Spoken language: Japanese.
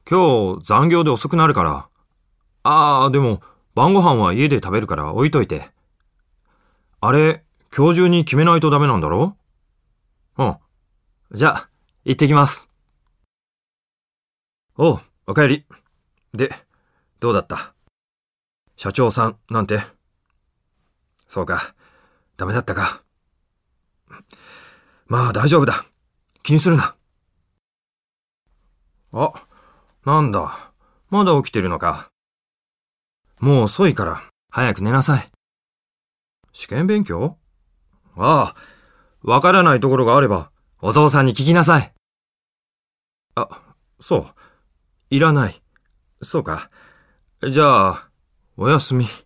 今日残業で遅くなるから。でも晩ご飯は家で食べるから置いといて。あれ、今日中に決めないとダメなんだろ？うん。じゃあ、行ってきます。おかえり。で、どうだった？社長さんなんて。そうか、ダメだったか。まあ大丈夫だ。気にするな。なんだ。まだ起きてるのか。もう遅いから、早く寝なさい。試験勉強？わからないところがあれば、お父さんに聞きなさい。そう。いらない。そうか。じゃあ、おやすみ。